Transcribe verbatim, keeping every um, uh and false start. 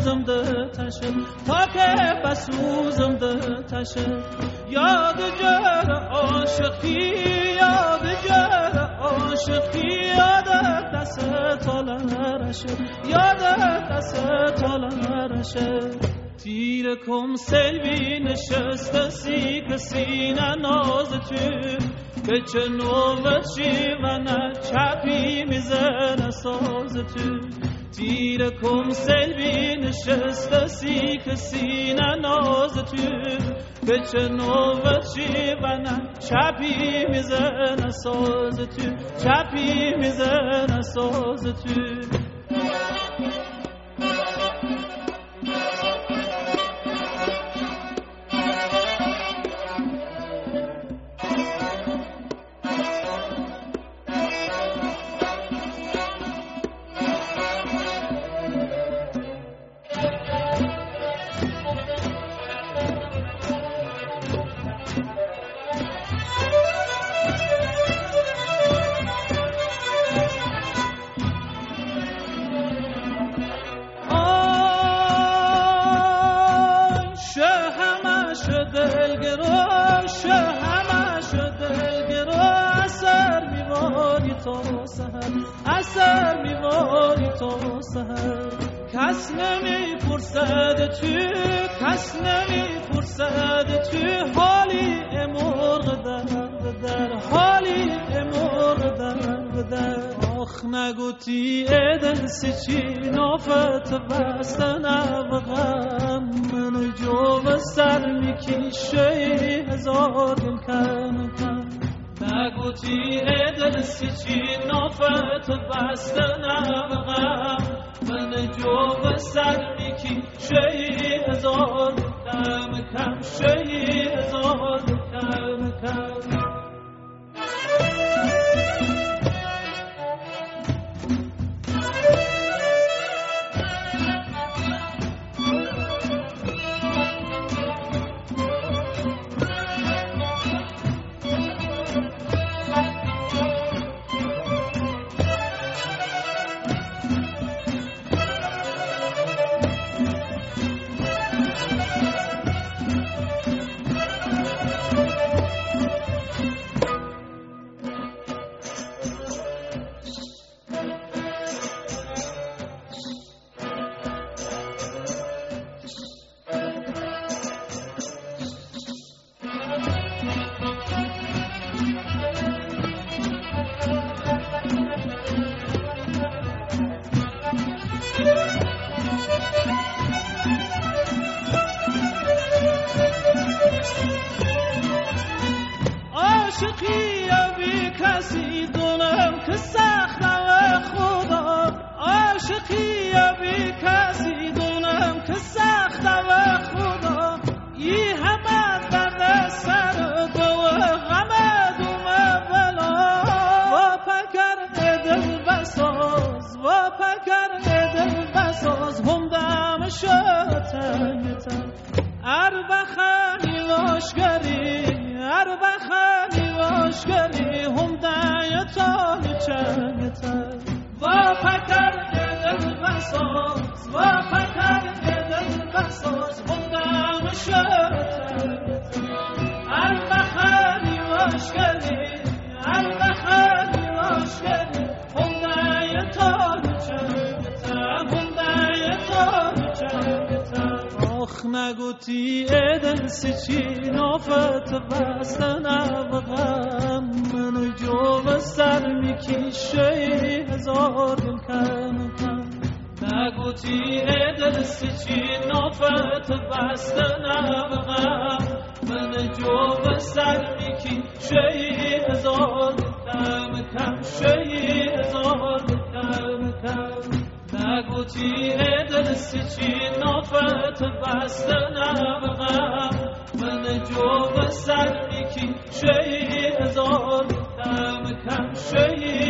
بسوزم ده تشه تا که بسوزم ده تشه یاد جر عاشقی یاد جر عاشقی یاد دست تالرشه یاد دست تالرشه تیر کم سلوی نشسته سی کسینه ناز تو به چه نوبتی و نه چپی میزنه ساز تو تیر کم سلوی نشسته سی کسینه ناز تو به چه نوبتی و نه چپی میزنه ساز تو چپی میزنه ساز تو اثر میواری تا سهر کس نمی پرسد تو کس نمی پرسد تو حالی مرغ در در حالی مرغ در در آخ نگوتی دل سچی نافت بستن ابغم منو جو سر میکشه هزار دل کم کم نگوتی دل سچی نافت بستن ابغم من جو سر میکی شهی هزار کم کم شهی هزار کم کم عاشقی بی کسی دونم که سختم خدا عاشقی بی کسی دونم که سختم خدا ای همه درد سر دو غم دوم بلا و پکر دل بساز و پکر دل بساز هم دم شتنگتن اربخانی واشگری اربخانی واشگری هم دایتان چنگتن و پکر دل بساز و پکر دل بساز هم دم شتنگتن اربخانی واشگری اربخانی واشگری هم دایتان چنگتن هم دایتان چنگتن آخ نگوتی دل سچی نافت بستن ابغم منو جو سر میکشه هزار دل کم کم نگوتی دل سچی نافت بستن ابغم منو جو سر میکشه هزار دل کم کم شه هزار دل کم کم نگوتی دل سچی نافت بستن ابغم من جو سر میکی شهی هزار کم کم شهی